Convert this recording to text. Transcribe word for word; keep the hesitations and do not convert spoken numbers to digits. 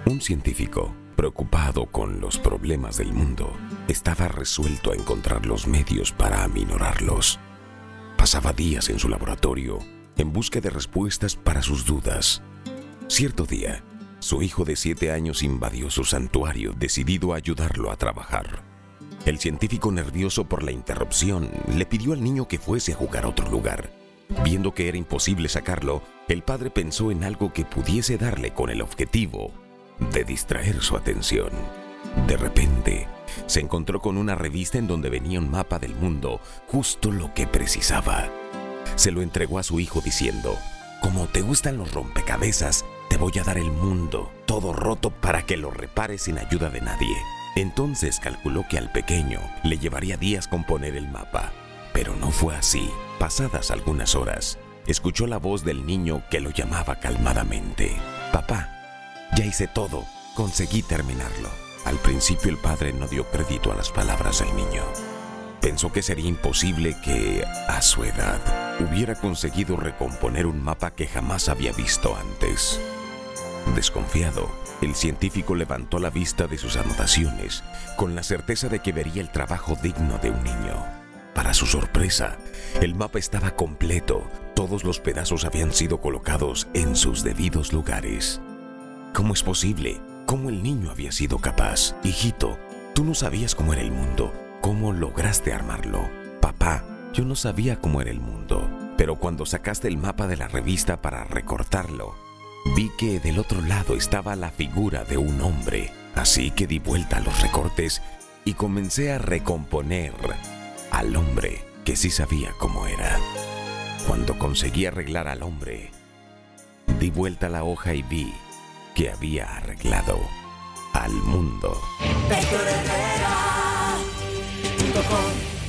Un científico, preocupado con los problemas del mundo, estaba resuelto a encontrar los medios para aminorarlos. Pasaba días en su laboratorio en busca de respuestas para sus dudas. Cierto día, su hijo de siete años invadió su santuario, decidido a ayudarlo a trabajar. El científico, nervioso por la interrupción, le pidió al niño que fuese a jugar a otro lugar. Viendo que era imposible sacarlo, el padre pensó en algo que pudiese darle con el objetivo de distraer su atención. De repente, se encontró con una revista en donde venía un mapa del mundo, justo lo que precisaba. Se lo entregó a su hijo diciendo: «Como te gustan los rompecabezas, te voy a dar el mundo, todo roto, para que lo repares sin ayuda de nadie». Entonces calculó que al pequeño le llevaría días componer el mapa. Pero no fue así. Pasadas algunas horas, escuchó la voz del niño que lo llamaba calmadamente: «Papá, ya hice todo, conseguí terminarlo». Al principio el padre no dio crédito a las palabras del niño. Pensó que sería imposible que, a su edad, hubiera conseguido recomponer un mapa que jamás había visto antes. Desconfiado, el científico levantó la vista de sus anotaciones con la certeza de que vería el trabajo digno de un niño. Para su sorpresa, el mapa estaba completo. Todos los pedazos habían sido colocados en sus debidos lugares. ¿Cómo es posible? ¿Cómo el niño había sido capaz? «Hijito, tú no sabías cómo era el mundo. ¿Cómo lograste armarlo?» «Papá, yo no sabía cómo era el mundo, pero cuando sacaste el mapa de la revista para recortarlo, vi que del otro lado estaba la figura de un hombre. Así que di vuelta a los recortes y comencé a recomponer al hombre que sí sabía cómo era. Cuando conseguí arreglar al hombre, di vuelta a la hoja y vi que había arreglado al mundo». Héctor Herrera punto com